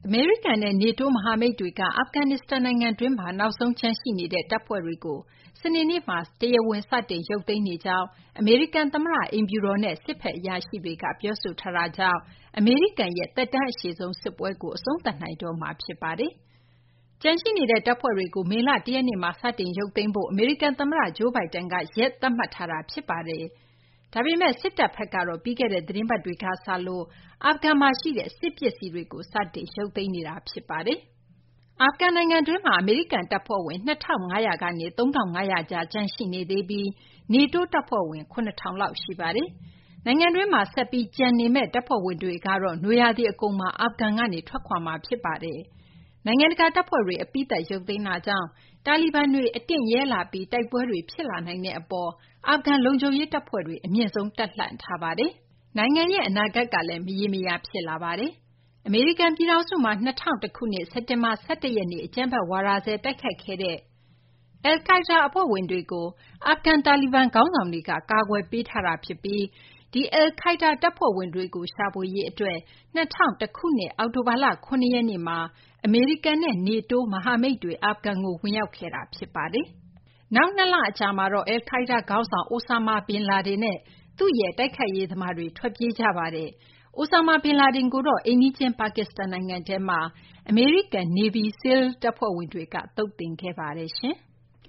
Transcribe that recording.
အမေရိကန်နဲ့ NATO မဟာမိတ်တွေက အာဖဂန်နစ္စတန်နိုင်ငံတွင်းမှာ နောက်ဆုံးကျန်ရှိနေတဲ့ တပ်ဖွဲ့တွေကို စနေနေ့မှာ တရားဝင် စတင်ရုပ်သိမ်းနေကြောင်း အမေရိကန်သမ္မတ အိမ်ဖြူတော်နဲ့ စစ်ဘက်အရာရှိတွေက ပြောဆိုထားတာကြောင့် အမေရိကန်ရဲ့ သက်တမ်းအရှည်ဆုံး စစ်ပွဲကို အဆုံးသတ်နိုင်တော့မှာ ဖြစ်ပါတယ်။ ကျန်ရှိနေတဲ့ တပ်ဖွဲ့တွေကို မေလ ၁ ရက်နေ့မှာ စတင်ရုပ်သိမ်းဖို့ အမေရိကန်သမ္မတ Joe Biden က ရက်သတ်မှတ်ထားတာ ဖြစ်ပါတယ်။ ဒါပေမယ့် စစ်တပ်ဘက်ကတော့ ပြီးခဲ့တဲ့ သီတင်းပတ်တွေကစလို့ အာဖဂန်မှာရှိတဲ့ စစ်ပစ္စည်းတွေကို စတင်ရုပ်သိမ်းနေတာ ဖြစ်ပါတယ်။ အာဖဂန်နိုင်ငံတွင်းမှာ အမေရိကန်တပ်ဖွဲ့ဝင် ၂,၅၀၀ ကနေ ၃,၅၀၀ ကြား ကျန်ရှိနေသေးပြီး NATO တပ်ဖွဲ့ဝင် ၇,၀၀၀ လောက် ရှိပါတယ်။ နိုင်ငံတွင်းမှာ ဆက်ပြီး ကျန်ရှိနေမယ့် တပ်ဖွဲ့ဝင်တွေကတော့ နွေရာသီအကုန်မှာ အာဖဂန်ကနေ ထွက်ခွာမှာ ဖြစ်ပါတယ်။ နိုင်ငံတကာတပ်ဖွဲ့တွေ အပြီးသတ် ရုပ်သိမ်းတာကြောင့် တာလီဘန်တွေ အတင့်ရဲလာပြီး တိုက်ပွဲတွေ ဖြစ်လာနိုင်တဲ့အပေါ် အာဖဂန်လုံခြုံရေးတပ်ဖွဲ့တွေ အမြင့်ဆုံး တပ်လှန့်ထားပါတယ်။ နိုင်ငံရဲ့ အနာဂတ်ကလည်း မရေမရာ ဖြစ်လာပါတယ်။ အမေရိကန်ပြည်ထောင်စုမှာ ၂၀၀၁ ခုနှစ် စက်တင်ဘာ ၁၁ ရက်နေ့ အကြမ်းဖက်ဝါဒစွဲ တိုက်ခိုက်ခဲ့တဲ့ အယ်လ်ကိုင်းဒါး အဖွဲ့ဝင်တွေကို အာဖဂန် တာလီဘန် ခေါင်းဆောင်တွေက ကာကွယ်ပေးထားတာဖြစ်ပြီး ဒီအယ်လ်ကိုင်းဒါး တပ်ဖွဲ့ဝင်တွေကို ရှာဖွေရေးအတွက် ၂၀၀၁ ခုနှစ် အောက်တိုဘာလ ၇ ရက်နေ့မှာ အမေရိကန်နဲ့ NATO မဟာမိတ်တွေ အာဖဂန်ကို ဝင်ရောက်ခဲ့တာ ဖြစ်ပါတယ်။ နောက် ၂ လအကြာမှာတော့ အယ်လ်ကိုင်းဒါးခေါင်းဆောင် Osama bin Laden နဲ့ သူ့ရဲ့ တိုက်ခိုက်ရေးသမားတွေ ထွက်ပြေးကြပါတယ်။ Osama bin Laden ကိုတော့ အိမ်နီးချင်း ပါကစ္စတန်နိုင်ငံထဲမှာ အမေရိကန် Navy SEAL တပ်ဖွဲ့ဝင်တွေက သုတ်သင်ခဲ့ပါတယ်။